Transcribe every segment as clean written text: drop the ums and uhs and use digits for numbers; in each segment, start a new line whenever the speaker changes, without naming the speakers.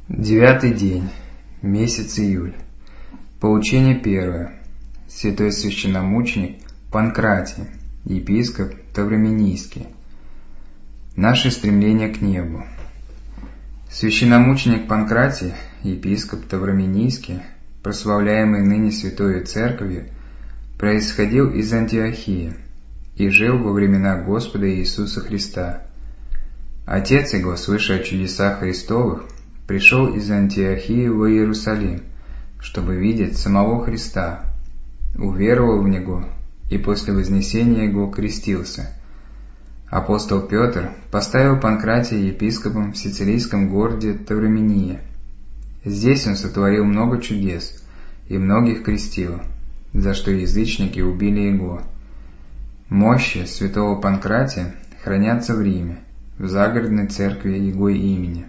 Девятый день. Месяц июль. Поучение первое. Святой священномученик Панкратий, епископ Тавраминийский. Наше стремление к небу. Священномученик Панкратий, епископ Тавраминийский, прославляемый ныне Святою Церковью, происходил из Антиохии и жил во времена Господа Иисуса Христа. Отец его, слыша о чудесах Христовых, пришел из Антиохии в Иерусалим, чтобы видеть самого Христа, уверовал в Него и после вознесения Его крестился. Апостол Петр поставил Панкратия епископом в сицилийском городе Тавраминия. Здесь он сотворил много чудес и многих крестил, за что язычники убили его. Мощи святого Панкратия хранятся в Риме, в загородной церкви его имени.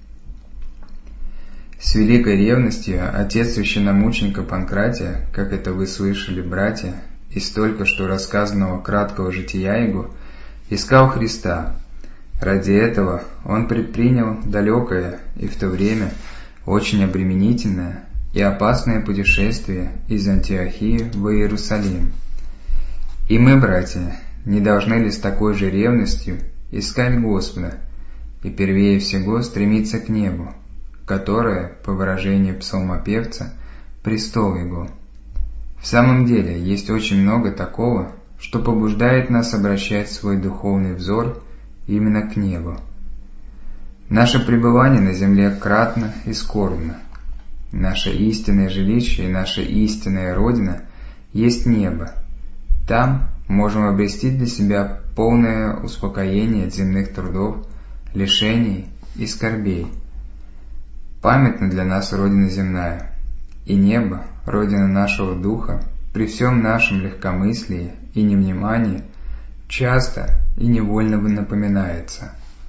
С великой ревностью отец священномученика Панкратия, как это вы слышали, братья, из только что рассказанного краткого жития его, искал Христа. Ради этого он предпринял далекое и в то время очень обременительное и опасное путешествие из Антиохии в Иерусалим. И мы, братья, не должны ли с такой же ревностью искать Господа и первее всего стремиться к небу, которое, по выражению псалмопевца, престол Его. В самом деле, есть очень много такого, что побуждает нас обращать свой духовный взор именно к небу. Наше пребывание на земле кратно и скорбно. Наше истинное жилище и наша истинная Родина есть небо. Там можем обрести для себя полное успокоение от земных трудов, лишений и скорбей. Памятна для нас Родина земная, и небо, Родина нашего духа, при всем нашем легкомыслии и невнимании, часто и невольно напоминается.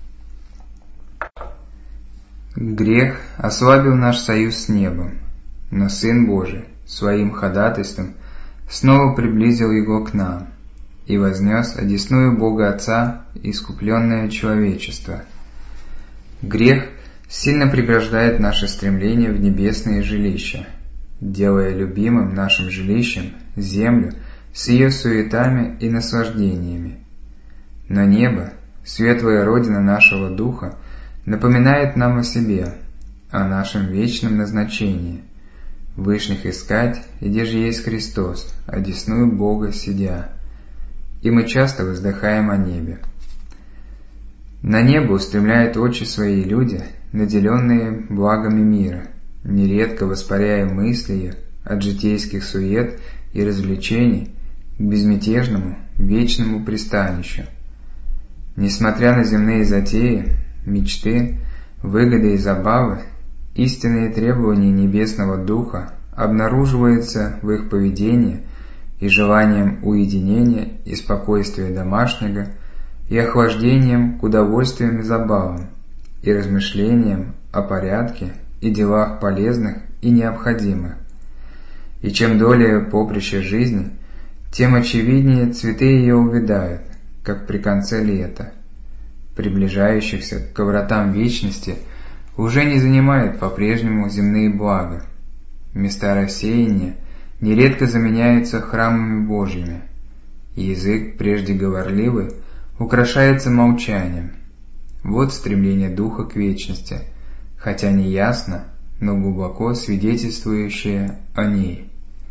Грех ослабил наш союз с небом, но Сын Божий своим ходатайством снова приблизил его к нам и вознес одесную Бога Отца искупленное человечество. Грех сильно преграждает наше стремление в небесные жилища, делая любимым нашим жилищем землю с ее суетами и наслаждениями. Но небо, светлая Родина нашего Духа, напоминает нам о себе, о нашем вечном назначении – вышних искать, где же есть Христос, одесную Бога сидя. И мы часто вздыхаем о небе. На небо устремляют очи свои люди, наделенные благами мира, нередко воспаряя мыслью от житейских сует и развлечений к безмятежному, вечному пристанищу. Несмотря на земные затеи, мечты, выгоды и забавы, истинные требования небесного духа обнаруживаются в их поведении и желанием уединения и спокойствия домашнего, и охлаждением к удовольствиям и забавам, и размышлениям о порядке и делах полезных и необходимых. И чем долее поприще жизни, тем очевиднее цветы ее увядают, как при конце лета. Приближающихся к вратам вечности уже не занимают по-прежнему земные блага. Места рассеяния нередко заменяются храмами Божьими, и язык, прежде говорливый, украшается молчанием. Вот стремление духа к вечности, хотя не ясно, но глубоко свидетельствующее о ней.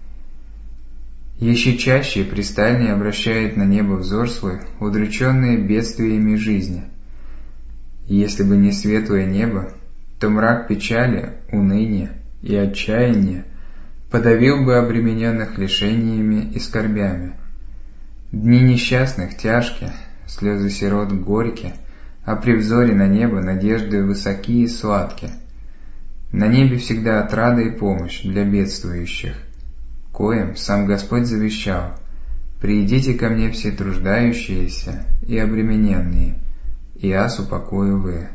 Еще чаще и пристальнее обращает на небо взор свой, удрученные бедствиями жизни. Если бы не светлое небо, то мрак печали, уныния и отчаяния подавил бы обремененных лишениями и скорбями. Дни несчастных тяжкие, слезы сирот горькие, а при взоре на небо надежды высоки и сладки. На небе всегда отрада и помощь для бедствующих, коим сам Господь завещал: «Приидите ко мне все труждающиеся и обремененные, и аз упокою вы».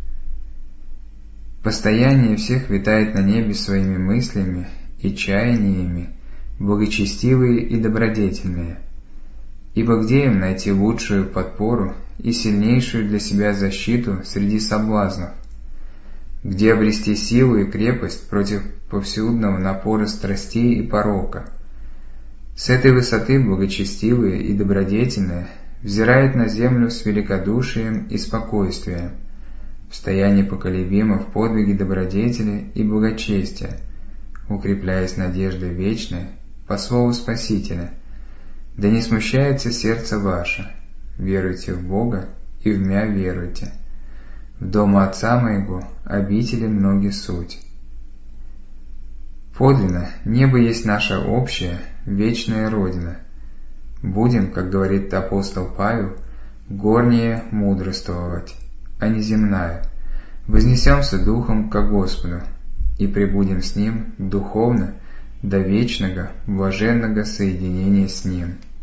Постояннее всех витает на небе своими мыслями и чаяниями благочестивые и добродетельные. Ибо где им найти лучшую подпору и сильнейшую для себя защиту среди соблазнов? где обрести силу и крепость против повсюдного напора страстей и порока. С этой высоты благочестивые и добродетельные взирает на землю с великодушием и спокойствием, в стоянии поколебимо в подвиге добродетели и благочестия, укрепляясь надеждой вечной по слову Спасителя. Да не смущается сердце ваше, веруйте в Бога и в мя веруйте. В дома Отца моего обители многие суть. Подлинно, небо есть наша общая, вечная Родина. Будем, как говорит апостол Павел, горнее мудрствовать, а не земная. Вознесемся духом ко Господу и пребудем с Ним духовно до вечного блаженного соединения с Ним.